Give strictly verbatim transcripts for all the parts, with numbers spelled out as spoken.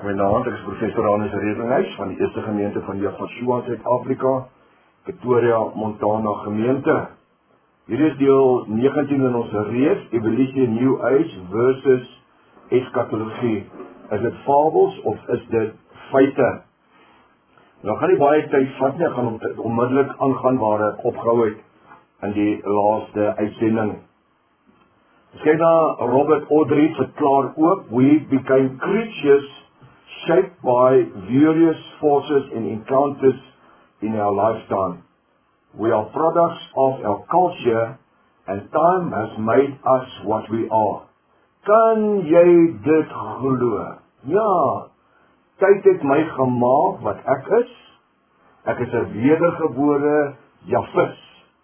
Goeienaand, ek is professor Hannes Redinghuis van die Eerste Gemeente van Yafashua, Suid-Afrika, Pretoria, Montana gemeente. Hier is deel negentien in ons reeks, Evolution New Age versus Eschatologie. Is dit fabels of is dit feite? Nou gaan nie baie tyd vat nie, ek gaan onmiddellik aangaan waar ek opgehou het in die laaste uitsending. As kyk na Robert Audrey verklaar ook, we became creatures shaped by various forces and encounters in our lifetime. We are products of our culture and time has made us what we are. Kan jy dit glo? Ja, tyd het my gemaak wat ek is. Ek is 'n wedergebore Jafis.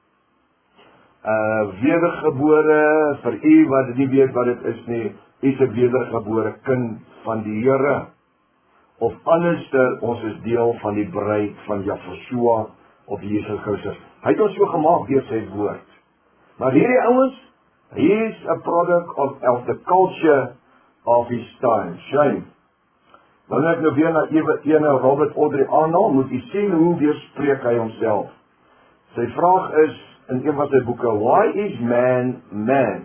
Uh, wedergebore, vir u wat nie weet wat dit is nie, is 'n wedergebore kind van die Here. Of anderster, ons is deel van die bruid van Yafashua of Jesus Christus. Hy het ons so gemaak deur sy woord. Maar hierdie ouens, he is a product of, of the culture of his time. Shame. Wanneer ek nou weer na ewe ene Robert Audrey aanhaal, moet jy sien hoe weerspreek hy homself. Sy vraag is, in een van sy boeke, why is man man?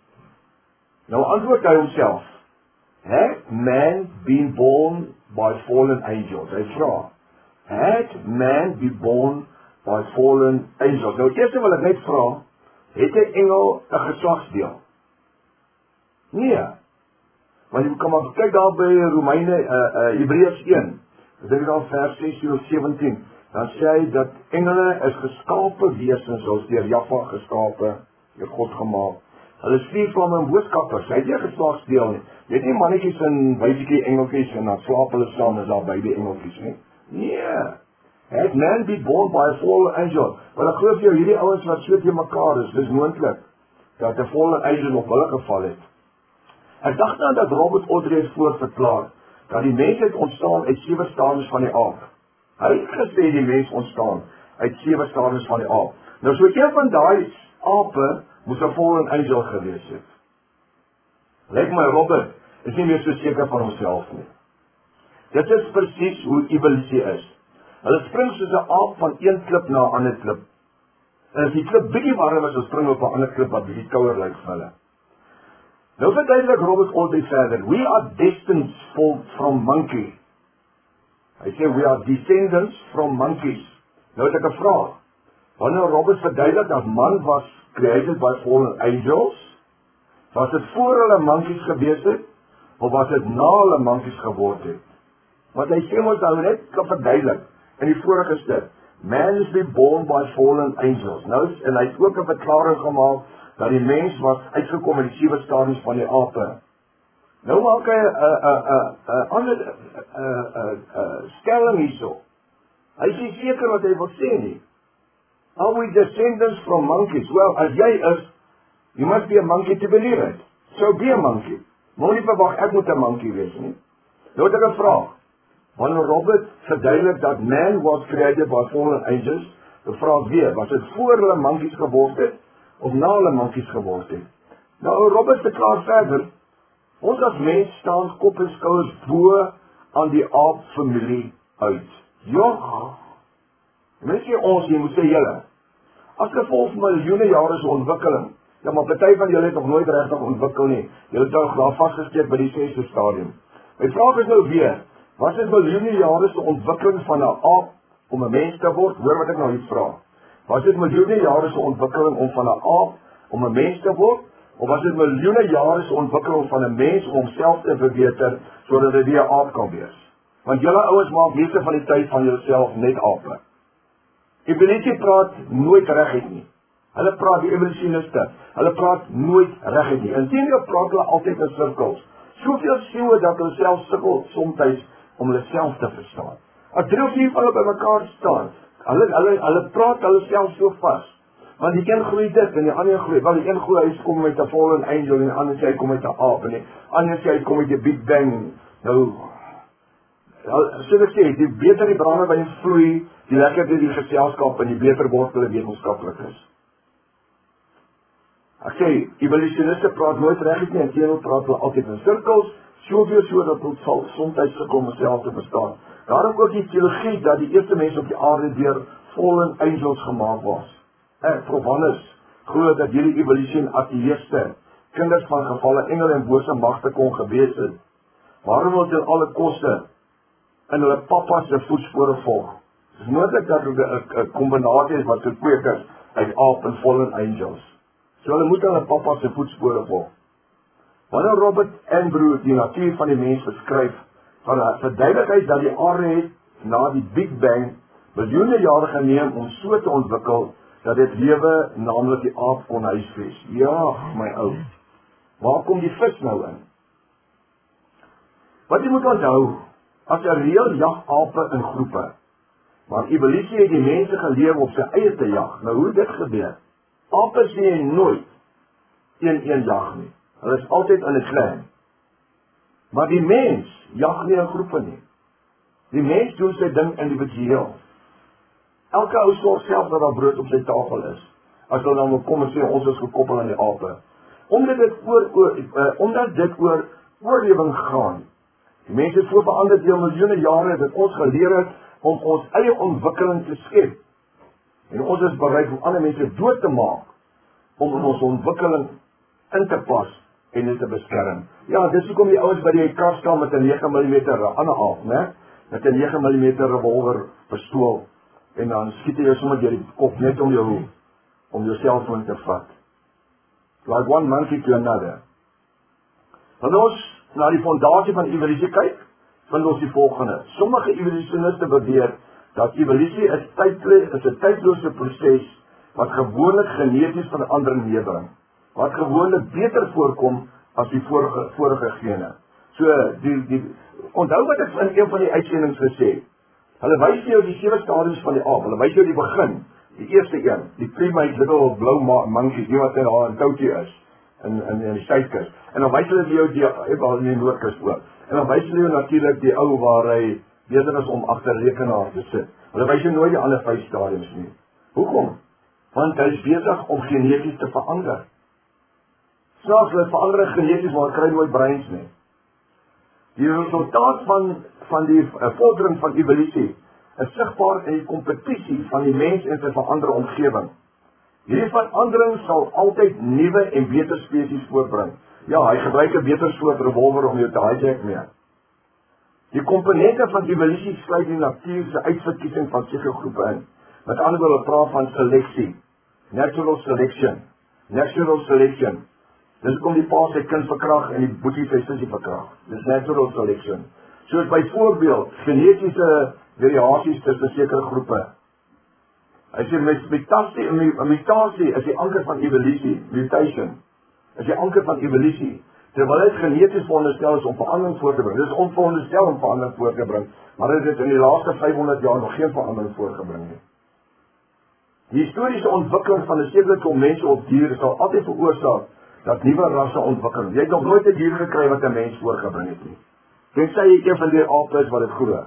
Nou antwoord hy homself, had man been born by fallen angels? Hy vra, had man been born by fallen angels? Nou eerst wil ek net vra, het 'n engel 'n geslagsdeel? Nee. Want jy kan maar kyk daar by Romeine, uh, uh, Hebreërs een, ek dink daar vers sessie of sewentien, dan sê hy dat engele is geskape wesens, soos deur Jahwe geskape, deur God gemaak. Hulle is vier vlamme en boodskappers, hy het nie geslagsdeel nie. Jy het nie mannetjies en wyfietjie engeltjies en dan slaap hulle saam as daar baby engeltjies nie. Nee. Had man be born by a fallen angel? Want ek glo vir jou, hierdie ouens wat so teen mekaar is, dis moontlik dat 'n fallen angel op hulle geval het. Ek dacht nou dat Robert Audrey het voorverklaar dat die mensheid ontstaan uit sewe stadiums van die aap. Hy het gesê die mens ontstaan uit sewe stadiums van die aap. Nou so een van daai ape moes 'n fallen angel gewees het. Lyk my Robert is nie meer so seker van homself nie. Dit is presies hoe evolusie is. Hulle spring soos 'n aap van een klip na 'n ander klip. En as die klip bietjie warm is, dan spring op 'n ander klip wat bietjie kouer lyk vir hulle. Nou verduidelik Robert Audrey verder, we are descendants from monkey. Hy sê, we are descendants from monkeys. Nou het ek 'n vraag. Wanneer Robert verduidelik dat man was created by fallen angels, was dit voor hulle monkeys gewees het, of was dit na hulle monkeys geword het? Want hy sê ons nou net kan verduidelik, in die vorige stuk, man is been born by fallen angels. Nou, en hy het ook 'n verklaring gemaak, dat die mens was uitgekom in die sewe stadiums van die ape. Nou maak hy 'n ander stelling hierso. Hy sê seker wat hy wil sê nie. Are we descendants from monkeys? Well, as jy is, you must be a monkey to believe it. So be a monkey. Moet nie verwag ek moet 'n monkey wees nie. Nou het ek 'n vraag. Wanneer Robert verduidelik dat man was created by fallen angels, die vraag weer, was dit voor hulle monkeys geword het, of na hulle monkeys geword het? Nou, Robert verklaar verder, ons as mens staan kop en skouers bo aan die aapfamilie uit. Ja, mens sê ons, jy moet sê julle. As gevolg van miljoene jare se ontwikkeling, ja, maar party van julle het nog nooit regtig ontwikkel nie. Julle het nou daar vasgesteek by die sesde stadium. My vraag is nou weer, was dit miljoene jare se ontwikkeling van 'n aap om 'n mens te word? Hoor wat ek nou hier vra. Was dit miljoene jare se ontwikkeling om van 'n aap om 'n mens te word? Of was dit miljoene jare se ontwikkeling van 'n mens om homself te verbeter sodat hy weer 'n aap kan wees? Want julle ouens maak meeste van die tyd van jouself net ape. Evolusie praat nooit reguit nie. Hulle praat die evolusioniste, hulle praat nooit reguit nie. Inteendeel praat hulle altyd in sirkels. Soveel siele dat hulle self sukkel soms om hulle self te verstaan. As drie of vier van hulle by mekaar staan, hulle hulle hulle praat hulle self so vas. Want die een groei dit en die ander groei. Want die een groei hy kom met 'n fallen angel en die ander sê hy kom met 'n aap en die ander sê hy kom met 'n Big Bang. Nou so ek sê, die beter die brandewyn vloei, die lekkerder die geselskap en die beter word hulle wetenskaplik is. Ek sê, evolusioniste praat nooit regtig nie, en teenoor praat hulle altyd in sirkels, soveel so dat ons sal soms gekom om self te bestaan. Daarom ook die teologie dat die eerste mens op die aarde deur fallen angels gemaak was. Ek, Prof Hannes, glo dat hierdie evolusie ateïste, kinders van gevalle engele en bose magte kon gewees het. Waarom wil dit alle koste in hulle pappa se voetspore volg? Dit is moontlik dat dit 'n kombinasie is wat gekweek is uit aap en fallen angels. So hulle moet hulle pappa se voetspore volg. Wanneer Robert Andrew die natuur van die mens beskryf, van verduidelik hy dat die aarde het na die Big Bang miljoene jare geneem om so te ontwikkel dat dit lewe, naamlik die aap, kon huisves. Ja, my ou. Waar kom die vis nou in? Wat jy moet onthou, as 'n reël jag ape in groepe, maar evolusie het die mense geleer op sy eie te jag. Nou hoe het dit gebeur? Ape sien jy nooit een-een jag nie. Hulle is altyd in 'n klan. Maar die mens jag nie in groepe nie. Die mens doen sy ding individueel. Elke ou sorg self dat daar brood op sy tafel is. As hulle nou kom en sê ons is gekoppel aan die ape. Omdat dit oor, oor uh, omdat dit oor oorlewing gaan. Die mense het so verander deur miljoene jare dat ons geleer het om ons eie ontwikkeling te skep. En ons is bereid om ander mense dood te maak om in ons ontwikkeling in te pas en dit te beskerm. Ja, dis hoekom die ouens by die kar staan met 'n nege millimeter ander aap, né? Met 'n nege millimeter revolver pistool en dan skiet jy jou sommer deur die kop net om jou om jou selfoon te vat. Like one monkey to another. Wanneer ons na die fondasie van evolusie kyk, vind ons die volgende. Sommige evolusioniste beweer dat evolusie is tydloos, is 'n tydlose proses wat gewoonlik geneties verandering meebring, wat gewoonlik beter voorkom as die vorige, vorige gene. So, die, die, onthou wat ek in een van die uitsendings gesê, hulle wys jou die sewe stadiums van die aap, hulle wys jou die begin, die eerste een, die primate little blou monkey, die wat daar in touwtjie is, in, in, in die suidkus, en dan wys hulle jou die, even in die noordkus ook, en dan wys hulle jou natuurlijk die ou waar hy beter is om agter rekenaar te sit. Hulle wys jou nooit die ander vyf stadiums nie. Hoekom? Want hy is besig om geneties te verander. Snaaks, hulle verander geneties, maar kry nooit breins nie. Die resultaat van, van die uh, vordering van evolusie is sigbaar in die kompetisie van die mens en sy veranderde omgewing. Hierdie verandering sal altyd nuwe en beter spesies voortbring. Ja, hy gebruik 'n beter soort revolver om jou te hijack mee. Die komponente van evolusie sluit die natuur se uitverkiesing van sekere groepe in. Met ander woorde, praat van seleksie. Natural selection. Natural selection. Dis kom die pa sy kind verkrag en die boetie sy sussie verkrag. Dis natural selection. Soos byvoorbeeld genetiese variasies tussen sekere groepe. Hy sê mutasie, mutasie is die anker van evolusie, mutation. Is die anker van evolusie. Terwyl dit geneties veronderstel is om verandering voor te bring. Dit is onveronderstel om verandering voor te bring, maar dit het in die laaste vyfhonderd jaar nog geen verandering voorgebring nie. Die historiese ontwikkeling van 'n sekere klomp mense op diere sal altyd veroorsaak dat nuwe rasse ontwikkel. Jy het nog nooit 'n dier gekry wat 'n mens voorgebring het nie. Tensy jy een van die ape is wat dit glo.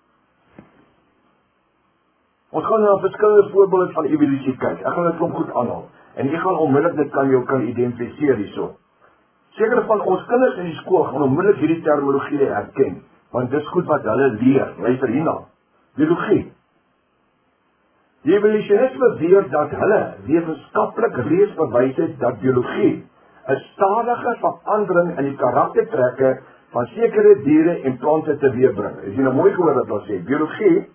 Ons gaan na verskillende voorbeelde van evolusie kyk. Ek gaan dit klomp goed aanhaal. En jy gaan onmiddellik dit kan jou kan identifiseer hierso. Sekere van ons kinders in die skool gaan onmiddellik hierdie terminologie herken, want dis goed wat hulle leer. Luister hierna. Biologie. Die evolusioniste beweer dat hulle wetenskaplik reeds bewys het dat biologie 'n stadige verandering in die karaktertrekke van sekere diere en plante teweegbring. Is jy nou mooi gehoor wat ons sê? Biologie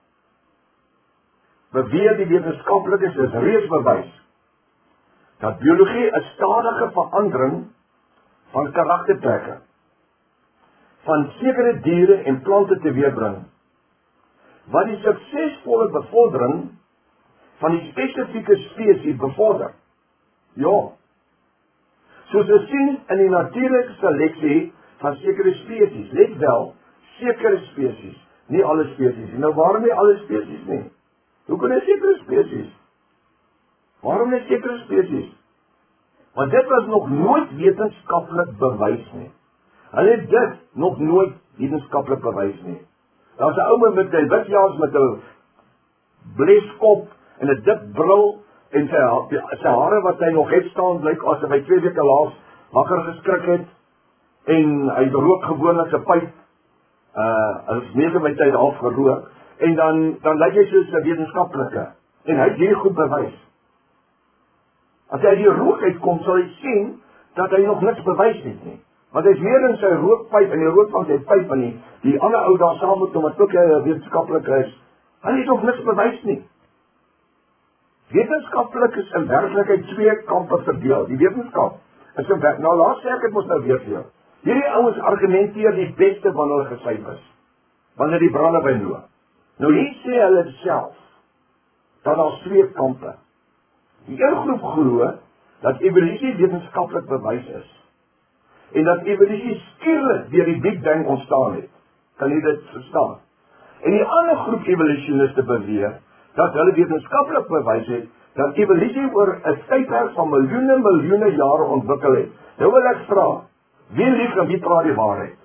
beweer die wetenskaplikes is reeds bewys dat biologie 'n stadige verandering van karaktertrekke van sekere diere en plante teweegbring, wat die suksesvolle bevordering van die spesifieke spesies bevorder. Ja. Soos ons sien in die natuurlike seleksie van sekere spesies, let wel, sekere spesies, nie alle spesies nie. Nou waarom nie alle spesies nie? Hoekom nie sekere spesies? Waarom nie sekere spesies? Want dit was nog nooit wetenskaplik bewys nie. Hulle het dit nog nooit wetenskaplik bewys nie. Daar is 'n ou met 'n witjaars met 'n bleskop en 'n dik bril en sy, sy hare wat hy nog het staan, blyk asof hy twee weke laas wakker geskrik het, en hy rook gewoonlik 'n pyp, uh, hy is meeste my tyd afgerook, en dan, dan lyk hy soos 'n wetenskaplike, en hy het hierdie goed bewys. As hy die rook uitkom, sal hy sien, dat hy nog niks bewys het nie. Want hy is weer in sy rookpyp, en die rook van sy pyp, en die, die ander ou daar saam met hom, wat ook hy wetenskaplike is, hy het nog niks bewys nie. Wetenskaplik is in werklikheid twee kampe verdeel. Die wetenskap is in werk. Nou laat sê ek het mos nou weer vir jou. Hierdie ouens argumenteer die beste van hulle gesyfers, wanneer die brandewyn loop. Nou hier sê hulle self, dat daar twee kampe. Die een groep glo, dat evolusie wetenskaplik bewys is, en dat evolusie skielik deur die Big Bang ontstaan het. Kan jy dit verstaan? En die ander groep evolusioniste beweer, dat hulle wetenskaplik bewys het, dat evolusie oor 'n tydperk van miljoene miljoene jare ontwikkel het. Nou wil ek vra, wie lieg en wie praat die waarheid?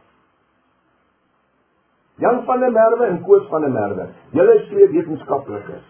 Jan van der Merwe en Koos van der Merwe, julle is twee wetenskaplikes.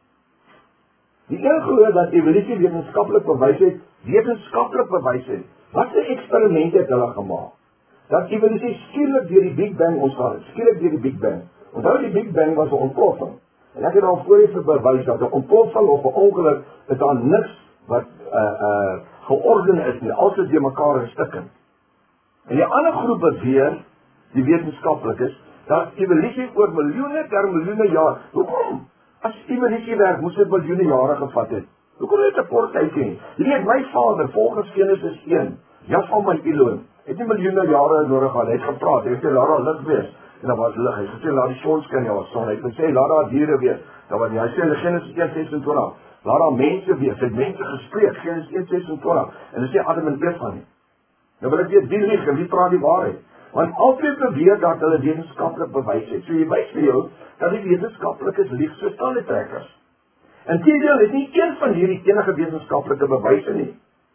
Die een glo dat evolusie wetenskaplik bewys het, wetenskaplik bewys het. Wat 'n eksperimente het hulle gemaak? Dat evolusie skielik deur die Big Bang ontstaan het, skielik deur die Big Bang. Onthou die Big Bang was 'n ontploffing. En ek het al voorheen bewys dat 'n ontploffing of 'n ongeluk is daar niks wat uh uh georden is nie, alles is deur mekaar gestikken. En die ander groep beweer, die wetenskaplikes, dat evolusie oor miljoene ter miljoene jaar. Hoekom? As evolusie werk, moes dit miljoene jare gevat het. Hoekom het dit 'n kort tydjie nie? Jy weet, my vader, volgens Genesis een, Jas van my Elohim, het nie miljoene jare nodig gehad. Hy het gepraat, hy het gesê, laat daar lig wees. En dan was lig. Hy het gesê, laat die son skyn, ja, was son. Hy het gesê, laat daar diere wees. Dan was nie, hy sê in Genesis een ses en twintig, laat daar mense wees. Hy het mense gespreek, Genesis een ses en twintig. En hy sê Adam en Eva nie. Nou wil ek weet, wie lieg en wie praat die waarheid? Want altyd beweer dat hulle wetenskaplik bewys het. So jy wys vir jou, dat die wetenskaplikes lieg soos tandetrekkers. En teendeel het nie een van hierdie enige wetenskaplike bewyse nie.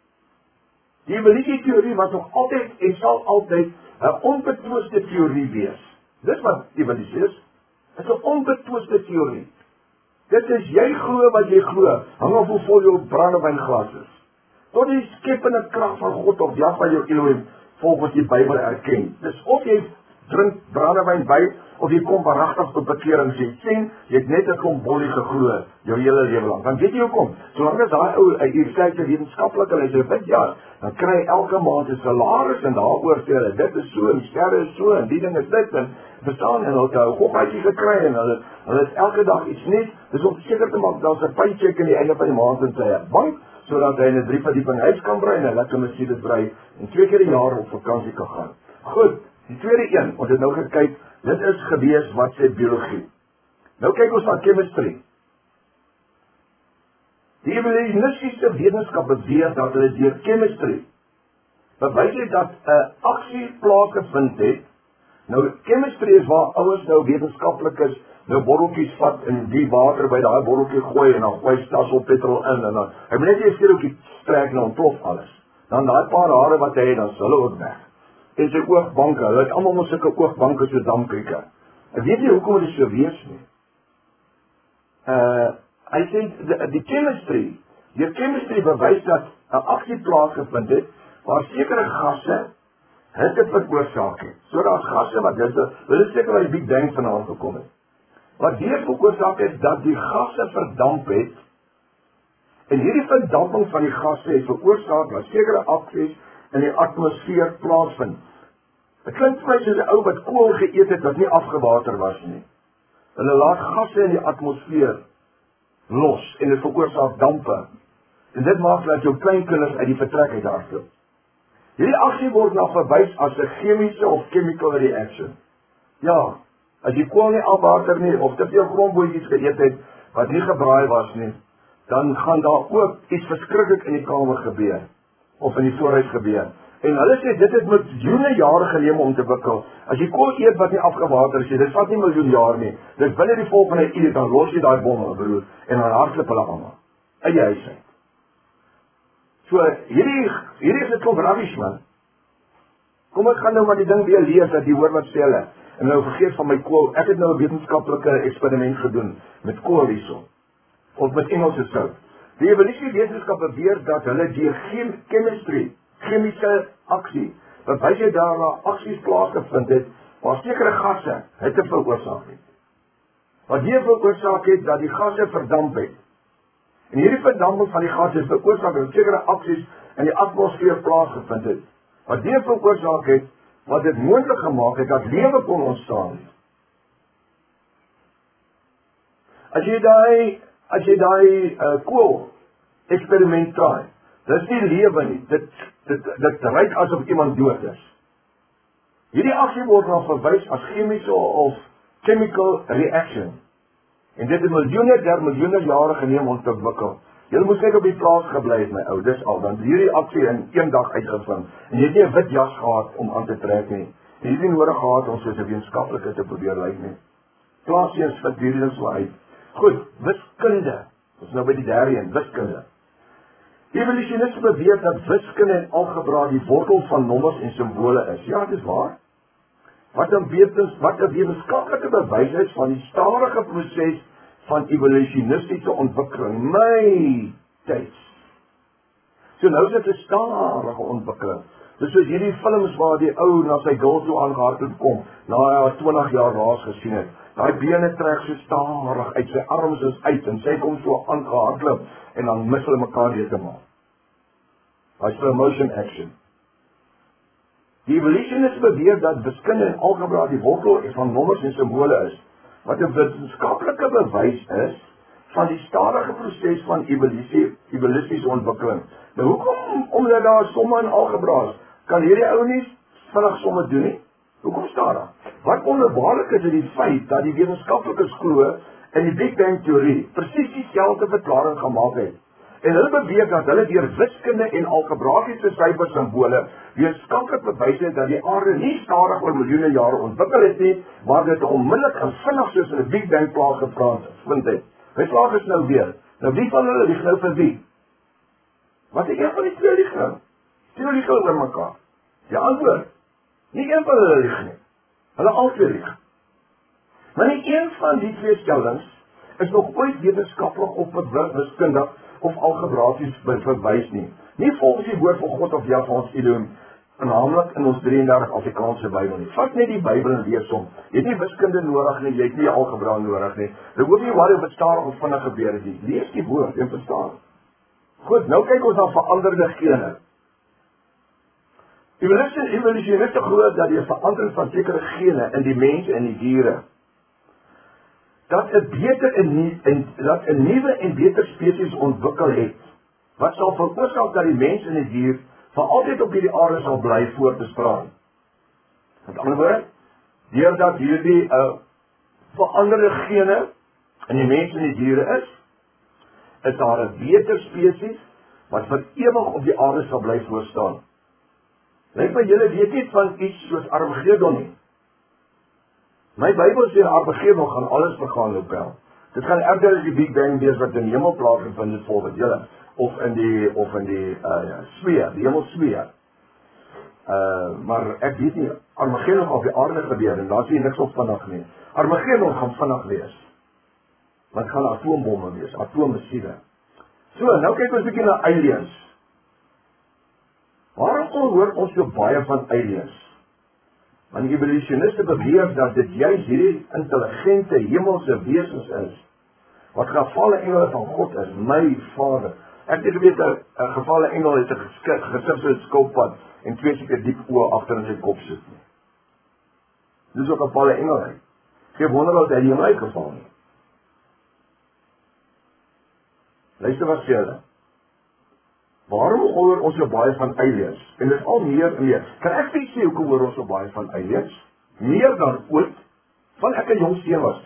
Die evolutieteorie was nog altyd en sal altyd 'n onbetwiste teorie wees. Dis wat evolusie is. Dit is 'n onbetwiste teorie. Dit is jy glo wat jy glo, hang af hoe vol jou brandewyngglas is. Tot die skepende krag van God of Jahwe jou Elohim, volgens die Bybel erken. Dis of jy drink brandewyn by, of jy kom waaragtig tot bekering sê, sien, jy het net 'n klomp bollie geglo, jou hele lewe lang. Dan weet jy hoekom, solank as daai ou, hier sê hy wetenskaplik, en hy sê, weet ja, dan kry hy elke maand 'n salaris, en daaroor sê hulle, dit is so, en die sterre is so, en die ding is dit, en verstaan, en hulle het 'n gokhuisie gekry, en hulle, hulle is elke dag iets net, dis om seker te maak, daar's 'n paycheck in die einde van die maand in sy bank, sodat hy in 'n drie verdieping huis kan bly, en hy lekker Mercedes bly, en twee keer 'n jaar op vakansie kan gaan. Goed, die tweede een, ons het nou gekyk, dit is gewees wat sê biologie. Nou kyk ons na chemistry. Die evolutionistiese wetenskap beweer dat hulle deur chemistry bewys het dat 'n aksie plaasgevind het. Nou chemistry is waar ouers nou wetenskaplikes nou botteltjies vat en die water by daai botteltjie gooi en dan gooi stas op petrol in en dan hy moet net eers keer ook die trek nou ontplof alles. Dan daai paar hare wat hy het, dan sal hulle ook weg. En sy oogbanke, hulle het almal mos sulke oogbanke so dampkrieke. En weet jy hoekom dit so wees nie? Uh, hy sê, die, die chemistry, die chemistry bewys dat 'n aksie plaasgevind het, waar sekere gasse hitte veroorsaak het. So daar's gasse wat dit, dit is seker waar die Big Bang vandaan gekom het. Wat hier veroorsaak het, dat die gasse verdamp het, en hierdie verdamping van die gasse het veroorsaak, dat sekere aksies in die atmosfeer plaasvind. Dit klink vir my soos 'n ou wat kool geëet het wat nie afgewater was nie. Hulle laat gasse in die atmosfeer los en dit veroorsaak dampe. En dit maak dat jou kleinkinders uit die vertrek uit hardloop. Hierdie aksie word na verwys as 'n chemiese of chemical reaction. Ja, as jy kool nie afwater nie of te veel grondboontjies geëet het wat nie gebraai was nie, dan gaan daar ook iets verskriklik in die kamer gebeur of in die voorhuis gebeur. En hulle sê dit het met miljoene jare geneem om te wikkel. As jy kool eet wat nie afgewater is, dit vat nie miljoen jaar nie. Dit binne die volgende uur dan los jy daai bomme, broer, en dan hardloop hulle almal uit die huis uit. So hierdie hierdie is 'n klomp rubbish, man. Kom ek gaan nou maar die ding weer lees dat jy hoor wat sê hulle. En nou vergeet van my kool. Ek het nou 'n wetenskaplike eksperiment gedoen met kool hierso. Of met Engelse sout. Die evolusie-wetenskap beweer dat hulle deur chem chemistry, chemiese aksie, bewys het daarna aksies plaasgevind het, waar sekere gasse hitte veroorsaak het. Wat hier veroorsaak het, dat die gasse verdamp het. En hierdie verdamping van die gasse is veroorsaak dat sekere aksies in die atmosfeer plaasgevind het. Wat hier veroorsaak het, wat dit moontlik gemaak het, dat lewe kon ontstaan. As jy daai, as jy daai uh, kool eksperiment traai, dis nie lewe nie, dit, dit, dit ryk asof iemand dood is. Hierdie aksie word dan verwys as chemiese of chemical reaction. En dit het miljoene der miljoene jare geneem om te ontwikkel. Julle moes net op die plaas gebly het, my ou, dis al, dan hierdie aksie in een dag uitgevind. En jy het nie 'n wit jas gehad om aan te trek nie. Jy het nie nodig gehad om soos 'n wetenskaplike te probeer lyk nie. Plaasiens vind hierdie ding so uit. Goed, wiskunde. Ons is nou by die derde een, wiskunde. Evolusioniste beweer dat wiskunde en algebra die wortel van nommers en simbole is. Ja, dit is waar. Wat 'n wetens, wat 'n wetenskaplike bewys is van die stadige proses van evolutionistiese ontwikkeling. My tyd. So nou is dit 'n stadige ontwikkeling. Dis soos hierdie films waar die ou na sy girl toe aangehardloop kom, na hy twintig jaar laas gesien het. Daai bene trek so stadig uit, sy arms is uit en sy kom so aangehardloop en dan mis hulle mekaar heeltemal. Daai slow motion action. Die evolutionists beweer dat wiskunde en algebra die wortel van nommers en simbole is, wat 'n wetenskaplike bewys is van die stadige proses van evolusie, evolusiese ontwikkeling. Nou hoekom, omdat daar somme en algebra is, kan hierdie ou nie vinnig somme doen nie? Hoekom stadig? Wat wonderbaarlik is, is die feit dat die wetenskaplikes glo in die Big Bang teorie presies dieselfde verklaring gemaak het. En hulle beweer dat hulle deur wiskunde en algebraiese syfersimbole wetenskaplik bewys het dat die aarde nie stadig oor miljoene jare ontwikkel het nie, maar dit onmiddellik en vinnig soos in 'n Big Bang plaasgevind het. My vraag is nou weer, nou wie van hulle lieg nou vir wie? Wat is een van die twee lieg nou? Twee lieg oor mekaar. Die antwoord, nie een van hulle lieg nie. Hulle albei lieg. Maar nie een van die twee stellings is nog ooit wetenskaplik of wiskundig of algebraies verwys nie. Nie volgens die woord van God of Jah van ons Elohim, naamlik in ons drieëndertig Afrikaanse Bybel nie. Vat net die Bybel en lees hom. Jy het nie wiskunde nodig nie, jy het nie algebra nodig nie. Jy hoef nie worry of dit stadig of vinnig gebeur het nie. Lees die woord en verstaan. Goed, nou kyk ons na veranderde gene. Evolusioniste glo dat die verandering van sekere gene in die mens en die diere dat 'n beter en, en dat 'n nuwe en beter spesies ontwikkel het, wat sal veroorsaak dat die mens en die dier vir altyd op hierdie aarde sal bly voortbestaan. Met ander woorde, deurdat hierdie uh, veranderde gene in die mens en die diere is, is daar 'n beter spesies wat vir ewig op die aarde sal bly voorstaan. Lyk my julle weet nie van iets soos Armageddon nie. My Bybel sê Armageddon gaan alles vergaan loop wel. Dit gaan erger as die Big Bang wees wat in die hemel plaasgevind het volgens julle, of in die of in die uh, ja, sfeer, die hemelsfeer. Uh, maar ek weet nie, Armageddon op die aarde gebeur en daar sê niks op vinnig nie. Armageddon gaan vinnig wees. Wat gaan atoombomme wees, atoommissiele. So, nou kyk ons 'n bietjie na aliens. Waarom hoor ons so baie van aliens? Want die evolusioniste beweer dat dit juis hierdie intelligente hemelse wesens is, wat gevalle engele van God is, my Vader. Ek het geweet, 'n gevalle engel het 'n geskik, gesig so 'n skilpad, en twee seker diep oë agter in sy kop sit nie. Dis ook 'n gevalle engel. Geen wonder dat hy nie my geval nie. Luister wat sê hulle. Waarom hoor ons so baie van aliens? En dit is al meer en meer. Kan ek vir sê hoekom hoor ons so baie van aliens? Meer dan ooit, van ek 'n jong seun was.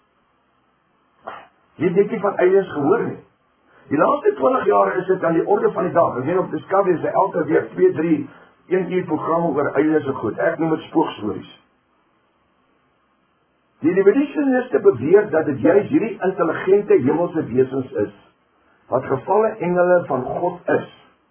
Jy het nie van aliens gehoor nie. Die laaste twintig jaar is dit aan die orde van die dag. Ek weet op Discovery is elke week twee, drie, een uur programme oor aliens en goed. Ek noem dit spookstories. Die evolusioniste beweer dat dit juis hierdie intelligente hemelse wesens is, wat gevalle engele van God is.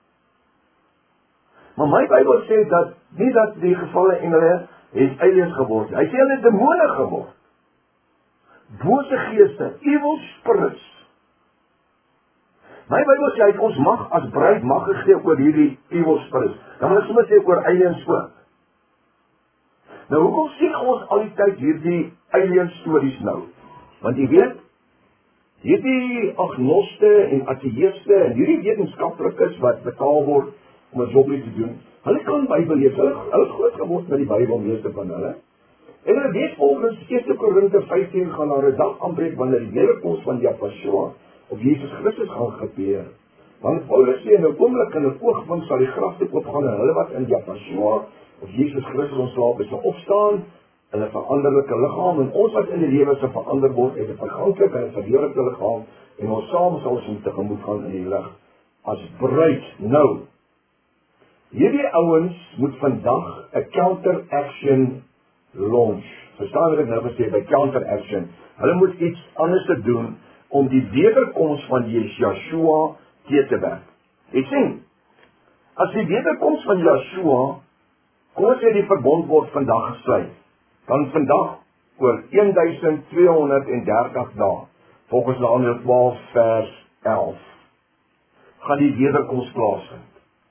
Maar my Bybel sê dat, nie dat die gevalle engele het aliens geword. Hy sê hulle het demone geword. Bose geeste, evil spirits. My Bybel sê, hy het ons mag as bruid mag gegee oor hierdie evil spirits. Dan moet ons sommer sê oor aliens ook. Nou, hoekom sien ons al die tyd hierdie alien stories nou? Want jy weet, hierdie agnoste en ateïste en hierdie wetenskaplikes wat betaal word om 'n jobbie te doen, hulle kan Bybel lees. Hulle hulle is groot geword met die Bybel, meeste van hulle. En hulle weet volgens eerste Korinte vyftien gaan daar 'n dag aanbreek wanneer die wederkoms van Yahweh of Jesus Christus gaan gebeur. Want Paulus sê in 'n oomblik in 'n oogwink sal die grafte oopgaan en hulle wat in Yahweh of Jesus Christus ontslaap is, sal opstaan in 'n veranderlike liggaam en ons wat in die lewe sal verander word uit 'n verganklike en 'n verheerlikte liggaam en ons saam sal ons tegemoet gaan in die lig as bruid. Nou, hierdie ouens moet vandag 'n counter-action launch. Verstaan wat ek nou gesê by counter-action? Hulle moet iets anders te doen om die wederkoms van Yeshua te te werk. Ek sien, as die wederkoms van Yeshua, kom ons sê die verbond word vandag gesluit, dan vandag oor een duisend twee honderd dertig dae, volgens Daniël twaalf vers elf, gaan die wederkoms plaasvind.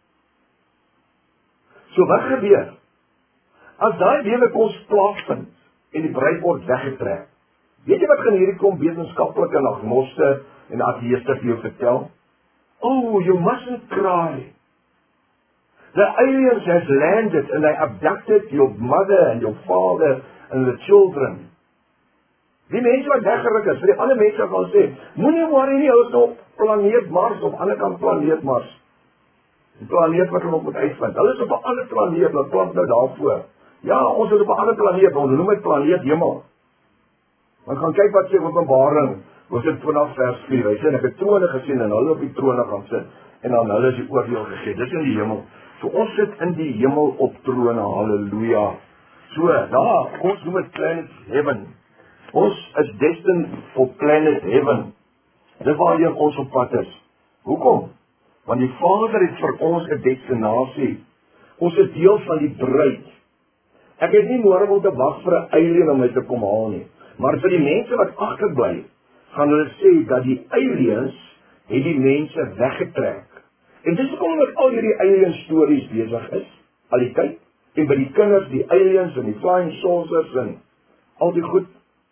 So wat gebeur? As daai wederkoms plaasvind en die bruid word weggetrek, weet jy wat gaan hierdie kom wetenskaplike en agnoste en ateïste vir jou vertel? Oh, you mustn't cry. The aliens has landed and they abducted your mother and your father and the children. Die mense wat weggeruk is, vir die ander mense gaan sê, moenie worry nie, hulle is op planeet Mars, op ander kant planeet Mars. Die planeet wat hulle nog moet uitvind. Hulle is op 'n ander planeet, hulle plant nou daarvoor. Ja, ons is op 'n ander planeet, ons noem dit planeet Hemel. Maar gaan kyk wat sê Openbaring, ons het vanaf vers vier, hy sê, en ek het trone gesien, en hulle op die trone gaan sit, en dan hulle is die oordeel gegee, dis in die hemel. So ons sit in die hemel op trone, halleluja. So, daar, ons noem het planet heaven. Ons is destined for planet heaven. Dis waar ons op pad is. Hoekom? Want die Vader het vir ons 'n destinasie. Ons is deel van die bruid. Ek het nie nodig om te wag vir 'n alien om my te kom haal nie. Maar vir die mense wat agterbly, gaan hulle sê dat die aliens het die mense weggetrek. En dis hoekom dat al hierdie alien stories besig is, al die tyd. En by die kinders, die aliens en die flying saucers en al die goed.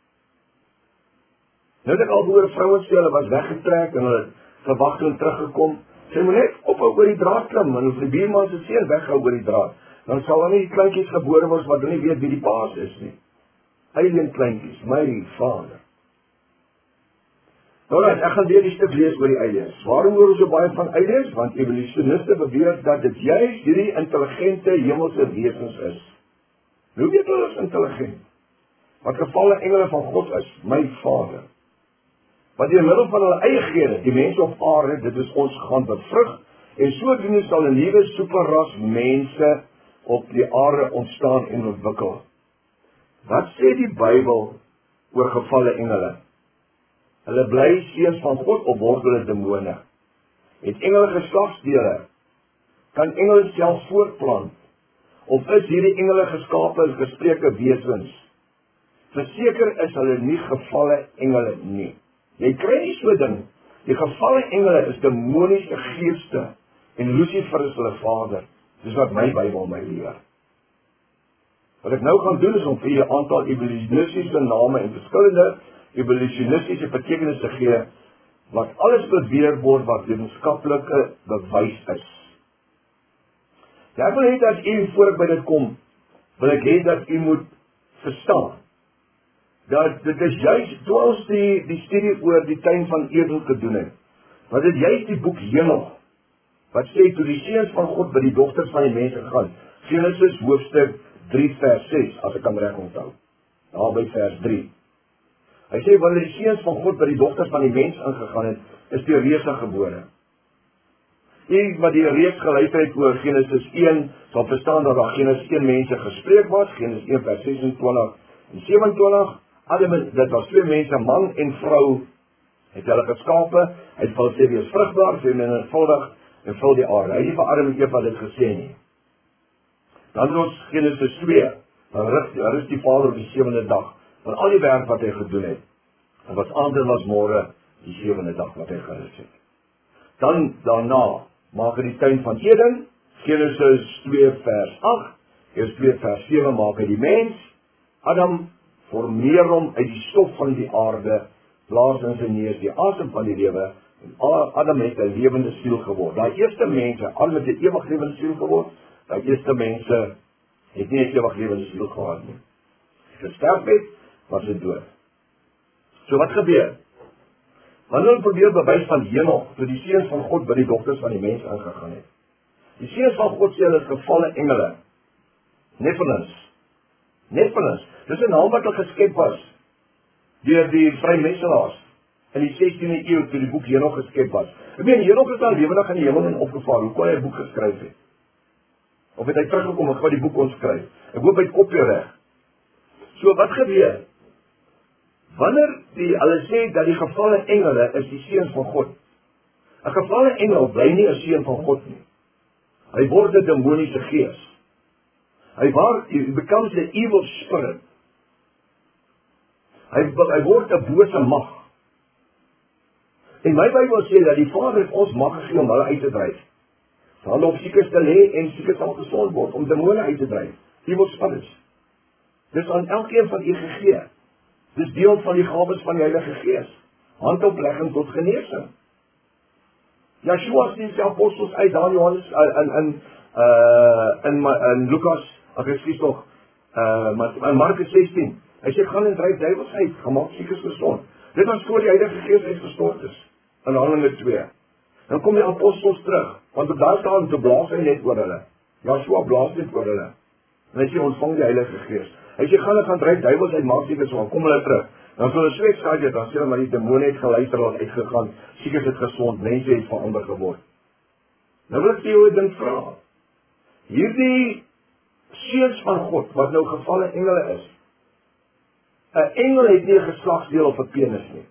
Nou het ek al gehoor vrouens sê, hulle was weggetrek en hulle verwag toe teruggekom. Sy moet net ophou oor die draad klim, en of die buurman se seun weghou oor die draad, dan sal hulle nie die kleintjies gebore word wat hulle nie weet wie die paas is nie. Alien kleintjies, my vader. Nou right, ek gaan weer die stuk lees oor die aliens. Waarom hoor ons so baie van aliens? Want evolusioniste beweer dat dit juist hierdie intelligente hemelse wesens is. Hoe weet hulle is intelligent? Wat gevalle engele van God is, my vader. Wat deur middel van hulle eie gene, die mense op aarde, dit is ons gaan bevrug, en sodoende sal 'n nuwe superras mense op die aarde ontstaan en ontwikkel. Wat sê die Bybel oor gevalle engele? Hulle bly seuns van God of word hulle demone? Het engele geslagsdele? Kan engele self voortplant? Of is hierdie engele geskape as gespreeke wesens? Verseker is hulle nie gevalle engele nie. Jy kry nie so ding. Die gevalle engele is demoniese geeste en Lucifer is hulle vader. Dis wat my Bybel my leer. Wat ek nou gaan doen is om vir julle 'n aantal evolutionistiese name en verskillende evolutionistiese betekenisse gee wat alles beweer word wat wetenskaplike bewys is. Ja, ek wil hê dat u voor ek by dit kom, wil ek hê dat u moet verstaan dat dit is juist toe ons die, die studie oor die tuin van Eden gedoen het, wat dit juist die boek Hemel, wat sê toe die seuns van God by die dogters van die mense gaan, Genesis hoofstuk drie vers ses, as ek kan reg onthou, daar by vers drie. Hy sê, wanneer die seuns van God by die dogters van die mens ingegaan het, is die reëse gebore. Die wat die reeks geluister het oor Genesis een, sal verstaan dat daar Genesis een mense gespreek was, Genesis een vers sesentwintig en sewentwintig, Adam, dit was twee mense, man en vrou, het hulle geskape, hy het vir hulle sê, wees vrugbaar, vermenigvuldig en vul die aarde. Hy het nie vir Adam en Eva dit gesê nie. Dan is ons Genesis twee, dan rus die Vader op die sewende dag, van al die werk wat hy gedoen het. En wat aand en was môre, die sewende dag wat hy gerus het. Dan daarna maak hy die tuin van Eden, Genesis twee vers agt, Genesis twee vers sewe maak hy die mens, Adam formeer hom uit die stof van die aarde, blaas in sy neus die asem van die lewe, en Adam het 'n lewende siel geword. Daai eerste mense, Adam het 'n ewig lewende siel geword, daai eerste mense het nie 'n ewig lewende siel gehad nie. Gesterf het, was dit dood. So wat gebeur? Wanneer hulle probeer bewys van Hemel, toe die seuns van God by die dogters van die mens ingegaan het. Die seuns van God sê hulle is gevalle engele. Nephilim. Nephilim. Dis 'n naam wat al geskep was deur die vrymetselaars in die sestiende eeu toe die boek Henog geskep was. Ek meen, Henog is al lewendig in die hemel en opgevaar. Hoe kon hy 'n boek geskryf het? Of het hy teruggekom en gou die boek ons skryf? Ek hoop hy het kopie reg. So wat gebeur? Wanneer die hulle sê dat die gevalle engele is die seuns van God. 'n Gevalle engel bly nie 'n seun van God nie. Hy word 'n demoniese gees. Hy word he becomes the evil spirit. Hy hy word 'n bose mag. En my Bybel sê dat die Vader het ons mag gegee om hulle uit te dryf. Hulle op siekes te lê en siekes sal gesond word om demone uit te dryf. Evil spirits. Dis aan elkeen van u gegee. Dis deel van die gawes van die Heilige Gees. Handoplegging tot genesing. Yeshua sê sy apostels uit daar in Johannes in in uh in in Lukas, ag ek sê tog, uh in Markus sestien. Hy sê gaan en dryf duiwels uit, gemaak siekes gesond. Dit was voor die Heilige Gees uitgestort is. In Handelinge twee. Dan kom die apostels terug, want op daai staan te blaas hy net oor hulle. Yeshua blaas net oor hulle. En hy sê ontvang die Heilige Gees. Hy sê gaan en gaan dryf duiwels uit, maak siekes gesond. Kom hulle terug. Dan sal hulle sweet sê dit, dan sê hulle maar die demone het geluister en uitgegaan. Siekes het gesond, mense het verander geword. Nou wil ek jou 'n ding vra. Hierdie seuns van God wat nou gevalle engele is. 'n Engel het nie 'n geslagsdeel of 'n penis nie.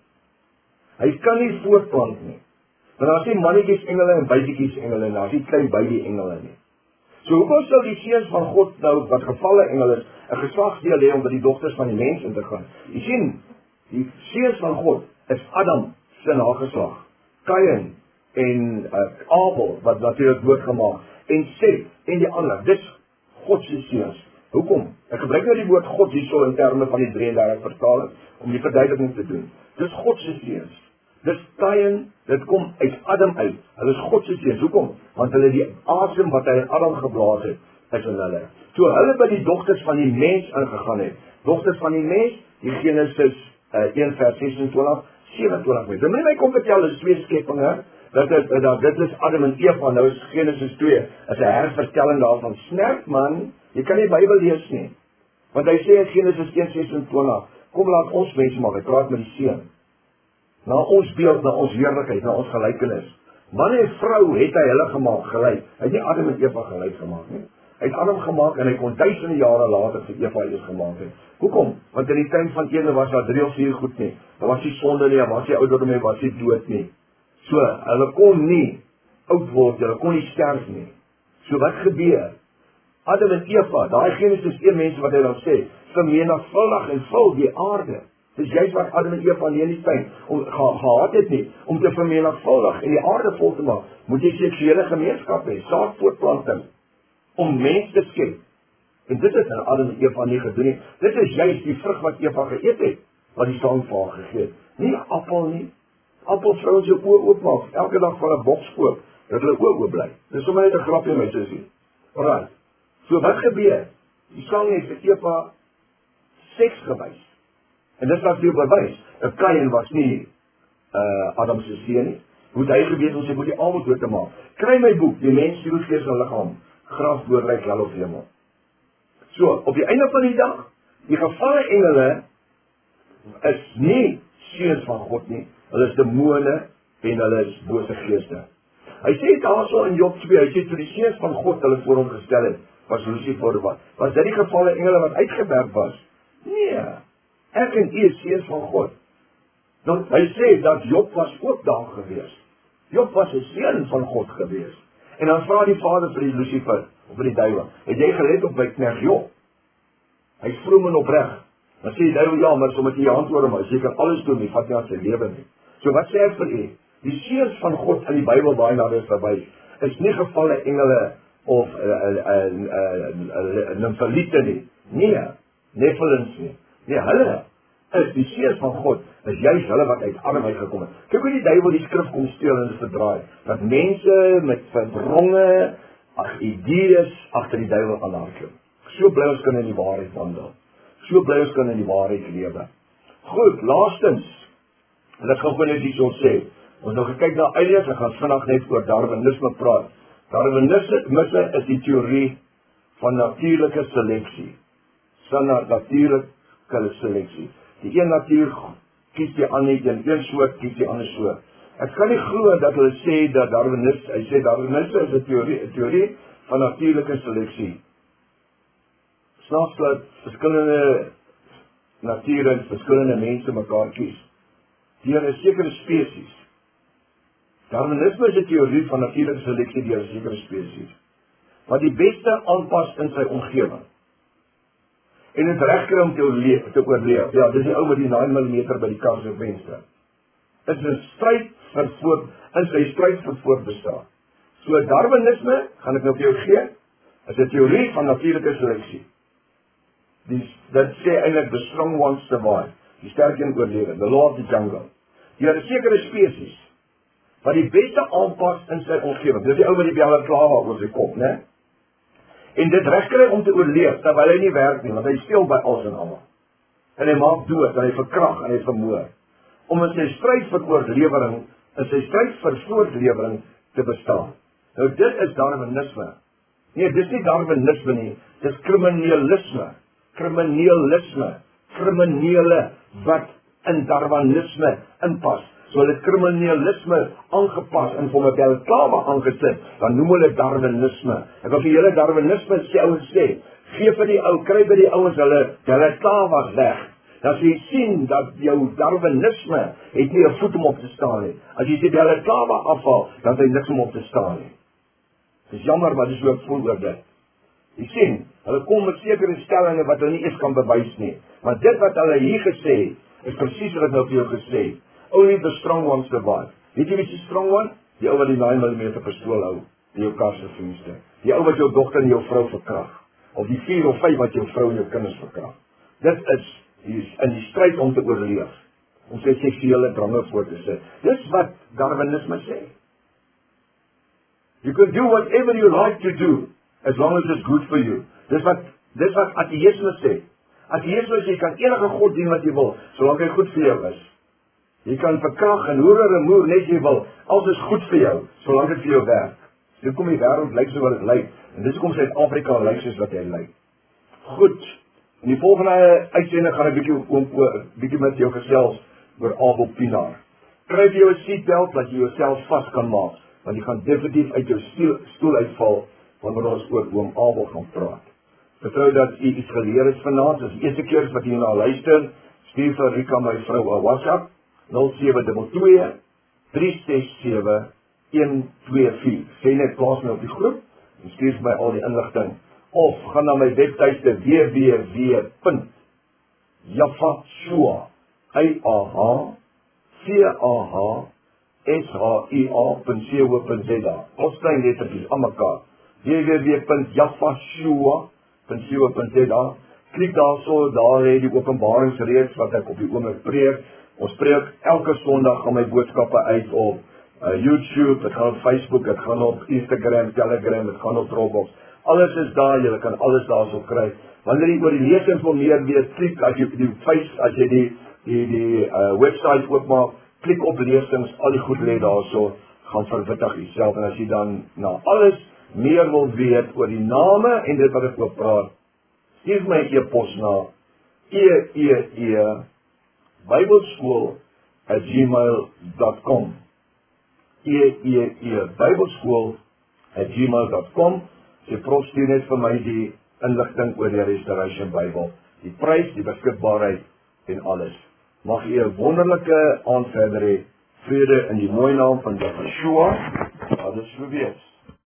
Hy kan nie voortplant nie. Want daar is nie mannetjies engele en buitjies engele en daar is nie klein baby engele nie. So hoekom sou die seuns van God nou wat gevalle engele is 'n geslagsdeel hê om by die dogters van die mens in te gaan? Jy sien, die seuns van God is Adam se nageslag, Kain en uh, Abel wat natuurlik doodgemaak en Set en die ander. Dis God se seuns. Hoekom? Ek gebruik nou die woord God hierso in terme van die drieëndertig vertaling om die verduideliking te doen. Dis God se seuns. Dis Kain, dit kom uit Adam uit. Hulle is God se seuns. Hoekom? Want hulle die asem wat hy in Adam geblaas het, is in hulle. So hulle by die dogters van die mens ingegaan het. Dogters van die mens, die Genesis uh, een vers sesentwintig, sewenentwintig mense. Dan moet my kom vertel, dis twee skepinge. Dat is dat dit is Adam en Eva, nou is Genesis twee, is 'n hervertelling daarvan. Snerp man, jy kan nie die Bybel lees nie. Want hy sê in Genesis een sesentwintig, kom laat ons mense maak, hy praat met die seun. Na ons beeld, na ons heerlikheid, na ons gelykenis. Man en vrou het hy hulle gemaak, gelyk. Hy het nie Adam en Eva gelyk gemaak nie. Hy het Adam gemaak en hy kon duisende jare later vir Eva eers gemaak het. Hoekom? Want in die tuin van Eden was daar drie of vier goed nie. Daar was nie sonde nie, daar was nie ouderdom nie, was nie dood nie. So, hulle kon nie oud word, hulle kon nie sterf nie. So wat gebeur? Adam en Eva, daai Genesis een mense wat hy dan sê, vermenigvuldig en vul die aarde. Dis juist wat Adam en Eva in die tuin om ge, gehad het nie, om te vermenigvuldig en die aarde vol te maak, moet jy seksuele gemeenskap hê, saadvoortplanting, om mens te skep. En dit is nou Adam en Eva nie gedoen nie. Dit is juist die vrug wat Eva geëet het, wat die slang vir haar gegee het. Nie appel nie. Appelvrouens jou oë oopmaak, elke dag van 'n boks koop, dat hulle oë oop bly. Dis sommer net 'n grapjie my sussie. Alraai. So wat gebeur? Die slang het vir Eva seks gewys. En dit was weer bewys. Dat Kain was nie uh, Adam se seun nie. Hoe hy geweet ons moet die almal dood te maak. Kry my boek, die mens siel gees en liggaam, graf doorryk hel of hemel. So, op die einde van die dag, die gevalle engele is nie seuns van God nie. Hulle is demone en hulle is bose geeste. Hy sê daarso in Job twee, hy sê toe die seuns van God hulle voor hom gestel het, was Lucifer wat. Was dit die gevalle engele wat uitgewerp was? Nee. Ek en u is seuns van God. Dan hy sê dat Job was ook daar gewees. Job was 'n seun van God gewees. En dan vra die Vader vir die Lucifer, of vir die duiwel, het jy gelet op my knegt Job? Hy's vroom en opreg. Dan sê die duiwel, ja, maar sommer jy hand oor hom, jy kan alles doen, jy vat nie aan sy lewe nie. So wat sê ek vir u? Die seuns van God in die Bybel baie nader verwys, is nie gevalle engele of nimfaliete nie. Nee, Nephilims nie. Nee, hulle is die seuns van God, is juist hulle wat uit armheid gekom het. Kyk hoe die duiwel die skrif kom steel en dit verdraai, dat mense met verdronge ag idees agter die duiwel aanhardloop. So bly ons kan in die waarheid wandel. So bly ons kan in die waarheid lewe. Goed, laastens, en ek gaan gewoon net iets ons sê, ons nou gekyk na Elias, ek gaan vandag net oor Darwinisme praat. Darwinisme is die teorie van natuurlike seleksie. Van natuurlike seleksie. Die een natuur kies die ander, die een soort kies die ander soort. Ek kan nie glo dat hulle sê dat Darwinisme, hy sê Darwinisme is 'n teorie, 'n teorie van natuurlike seleksie. Snaaks dat verskillende nature en verskillende mense mekaar kies deur 'n sekere spesies. Darwinisme is 'n teorie van natuurlike seleksie deur 'n sekere spesies, wat die beste aanpas in sy omgewing. En het reg kry om te oorleef, te oorleef. Ja, dis die ou met die nine millimeter by die kar se venster. Dit is 'n stryd vir voort, in sy stryd vir voortbestaan. So Darwinisme, gaan ek nou vir jou gee, is 'n teorie van natuurlike seleksie. Die, dit sê eintlik the strong ones survive, die sterk een oorlewe, the law of the jungle. Deur 'n sekere spesies wat die beste aanpas in sy omgewing. Dis die ou met die balaclava oor sy kop, né? En dit reg kry om te oorleef, terwyl hy nie werk nie, want hy steel by alles en almal. En hy maak dood, en hy verkrag, en hy vermoor. Om in sy stryd vir oorlewering, in sy stryd vir voortlewering te bestaan. Nou dit is Darwinisme. Nee, dis nie Darwinisme nie, dis kriminalisme. Kriminalisme. Kriminele wat in Darwinisme inpas. So hulle het kriminalisme aangepas en vir my balaclava aangesit, dan noem hulle Darwinisme. Ek wil vir julle Darwinisme sê, ouens sê, gee vir die ou, kry by die ouens hulle balaclavas weg. Dan as jy sien dat jou Darwinisme het nie 'n voet om op te staan nie. As jy die balaclava afval, dan het hy niks om op te staan nie. Dis jammer, maar dis hoe ek voel oor dit. Jy sien, hulle kom met sekere stellinge wat hulle nie eens kan bewys nie. Maar dit wat hulle hier gesê, is presies wat ek nou vir jou gesê het. Only the strong ones survive. Weet jy wie is die strong one? Die ou wat die nine millimeter pistool hou, die jou kar se venster. Die ou wat jou dogter en jou vrou verkrag. Of die vier of vyf wat jou vrou en jou kinders verkrag. Dit is, die is in die stryd om te oorleef. Om sy seksuele drange voor te sit. Dis wat Darwinisme sê. You can do whatever you like to do, as long as it's good for you. Dis wat, dis wat ateïsme sê. Ateïsme sê, jy kan enige God dien wat jy wil, solank hy goed vir jou is. Jy kan verkrag en hoer en moer net jy wil, alles is goed vir jou, solank dit vir jou werk. Dit kom die wêreld lyk so wat dit lyk, en dis kom Suid-Afrika lyk soos wat hy lyk. Goed, in die volgende uitsending gaan ek bietjie, bietjie met jou gesels oor Abel Pienaar. Kry vir jou 'n seatbelt, dat jy jouself vas kan maak, want jy gaan definitief uit jou stoel, stoel uitval, wanneer ons oor oom Abel gaan praat. Vertrou dat u iets geleer is vanaand, dis die eerste keer wat jy na luister, stuur vir Rika my vrou 'n WhatsApp, nul sewe twee twee, drie ses sewe, een twee vier. Sê net plaas my op die groep, en stuur vir my al die inligting. Of, gaan na my webtuiste w w w punt Yafashua, Y A H, C A H, S H I A punt co punt z a. Ons klein lettertjies, aan mekaar. w w w punt Yafashua punt co punt z a. Klik daarso, daar lê die openbaringsreeks wat ek op die oomblik preek. Ons preek elke Sondag aan my boodskappe uit op uh, YouTube, dit gaan op Facebook, dit gaan op Instagram, Telegram, dit gaan op Dropbox. Alles is daar, jy kan alles daarso kry. Wanneer jy oor die lesings wil meer weet, klik as jy die face, as jy die die die uh, website oopmaak, klik op lesings, al die goed lê daarso, gaan verwittig jouself. En as jy dan na alles meer wil weet oor die name en dit wat ek oor praat, stuur my e-pos na e e e bybelskool at gmail dot com. E e e bybelskool at gmail dot com. Sy prof stuur net vir my die inligting oor die Restoration Bybel, die prys, die beskikbaarheid en alles. Mag jy 'n wonderlike aand verder hê. Vrede in die mooi naam van Yeshua. Alles so wees.